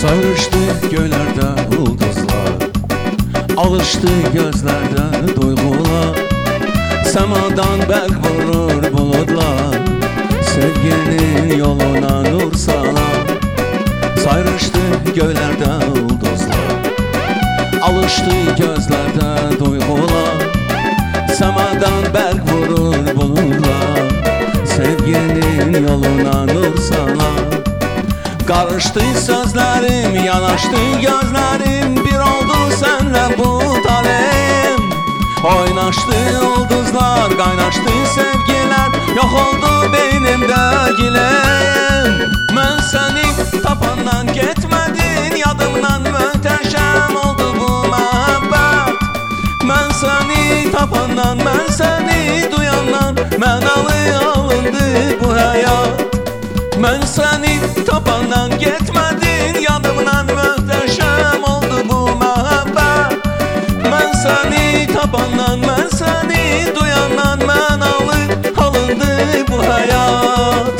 Sarıştı göllerde ulduzlar, alıştı gözlerde duygular. Semadan bel vurur bulutlar, sevginin yoluna nur salar. Sarıştı göllerde ulduzlar, alıştı gözlerde duygular. Semadan bel vurur bulutlar, sevginin yoluna nur salar. Karıştı sözlerim, yanaştı gözlerim, bir oldu senle bu talem. Oynaştı yıldızlar, kaynaştı sevgiler, yok oldu beynimde gilem. Ben seni tapandan gitmedin, yadımdan müteşem oldu bu muhabbet. Ben seni tapandan, ben seni duyandan, menalı alındı bu hayat. Ben seni tapandan gitmedin, yadımdan mühteşem oldu bu muhabbet. Ben seni tapandan, ben seni duyandan, menalı alındı bu hayat.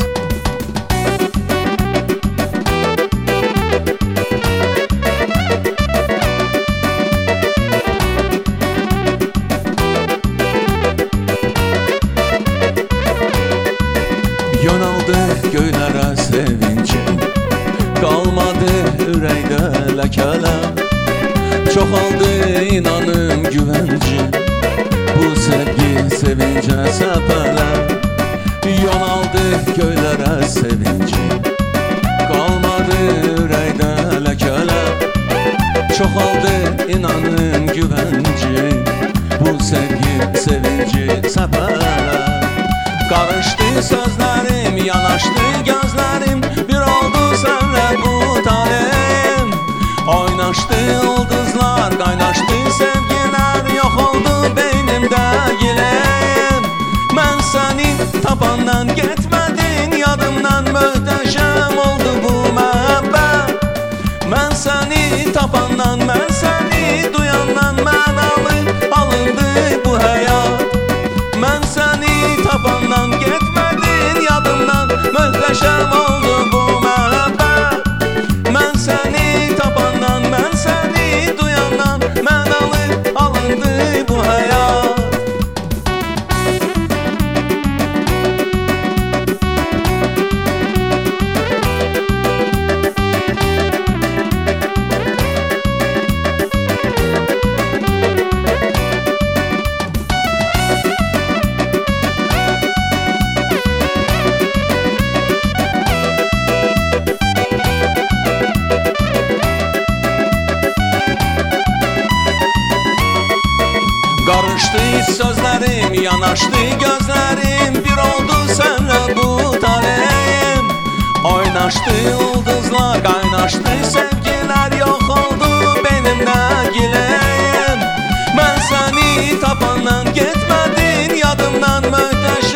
Yönaldı göylere sevincim, kalmadı ürəkdə ləkələr. Çoxaldı inanım güvəncim, bu sevgi sevincə səpələr. Yönaldı göylərə sevincim, qalmadı ürəkdə ləkələr. Çoxaldı inanım güvəncim, bu sevgi sevinci səpələr. Karıştı sözlerim, yanaştı gözlerim, bir oldu senle bu talem. Oynaştı yıldızlar, kaynaştı sevgiler, yok oldu beynimde gilem. Ben seni tapandan gitmedin, yadımdan mühteşem oldu bu muhabbet. Ben seni tapandan, ben seni duyandan, menalı alındı bu hayat. Ben seni tapandan gitmedin, yadımdan mühteşem oldu bu muhabbet. Ben seni tapandan, ben seni duyandan, menalı alındı bu hayat. Karıştı sözlerim, yanaştı gözlerim, bir oldu senle bu talem. Oynaştı yıldızlar, kaynaştı sevgiler, yok oldu benimle gilem. Ben seni tapandan gitmedin, yadımdan mühteşem